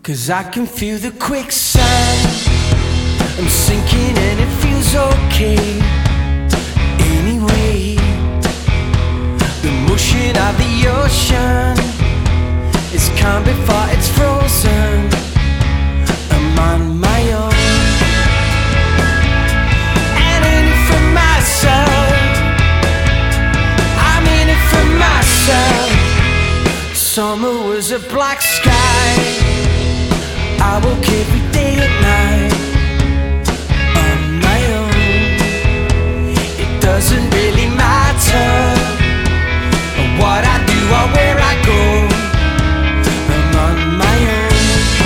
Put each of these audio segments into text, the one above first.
'Cause I can feel the quicksand. I'm sinking and it feels okay. Anyway, the motion of the ocean is calm before it's frozen. I'm on my own, and in it for myself. I'm in it for myself. Summer was a black sky. I woke every day at night on my own. It doesn't really matter what I do or where I go. I'm on my own,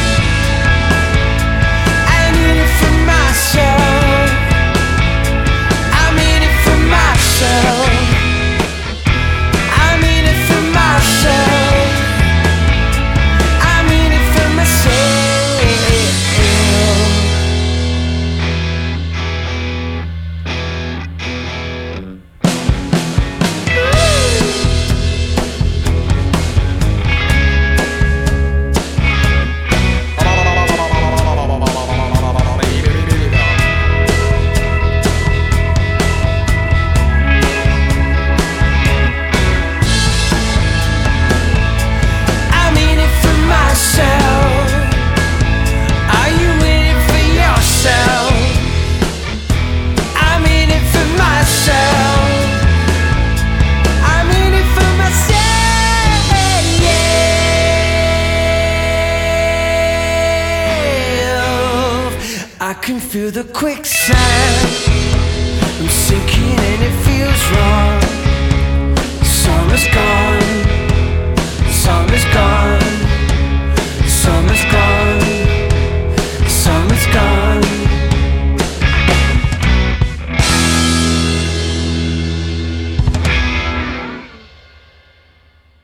I'm in it for myself. I'm in it for myself. I'm in it for myself. I'm in it for myself. I can feel the quicksand. I'm sinking and it feels right.